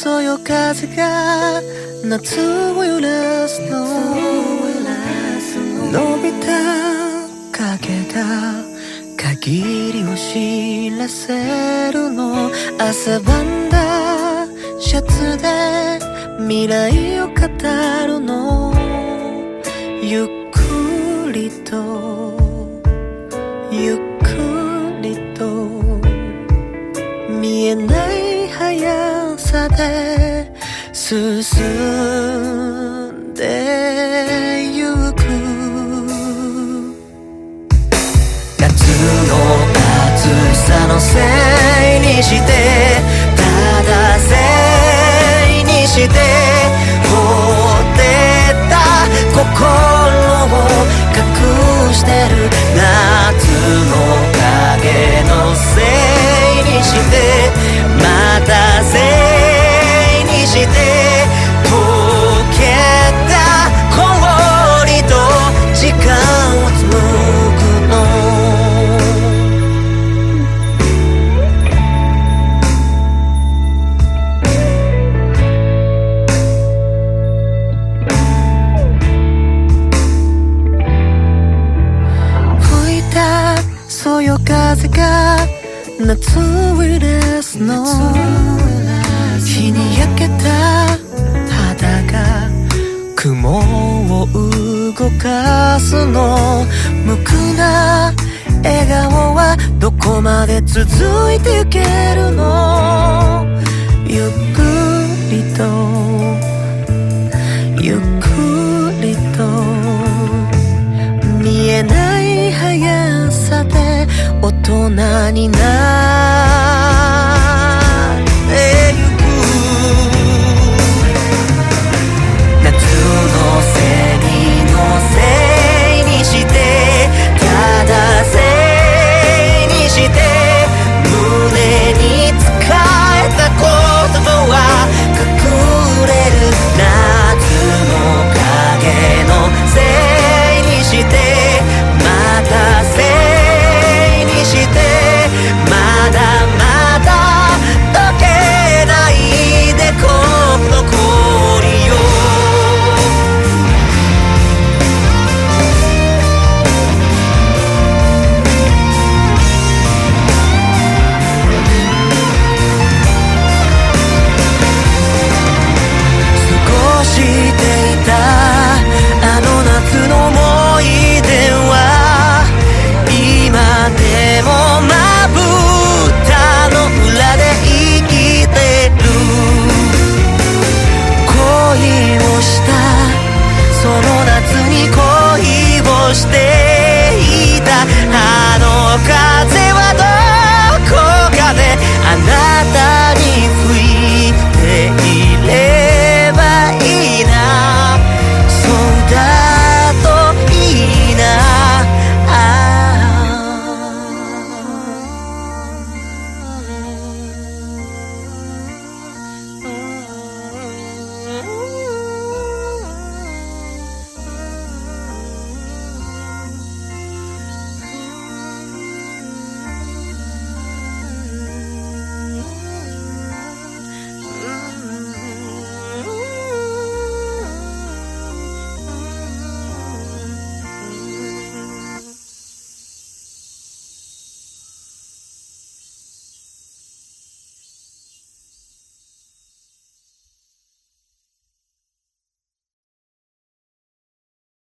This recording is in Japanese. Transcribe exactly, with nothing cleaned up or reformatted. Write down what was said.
そよ風が夏を揺らすの、伸びた影が限りを知らせるの、汗ばんだシャツで未来を語るの、ゆっくりとゆっくりと見えない速さで進んでゆく、夏の暑さのせいにして、ただせいにして放ってた心を隠してる、夏の影のせいにしてまたせいにして溶けた氷と時間を紡ぐの、そよ風が夏を揺らすの、日に焼けた肌が雲を動かすの、無垢な笑顔はどこまで続いてゆけ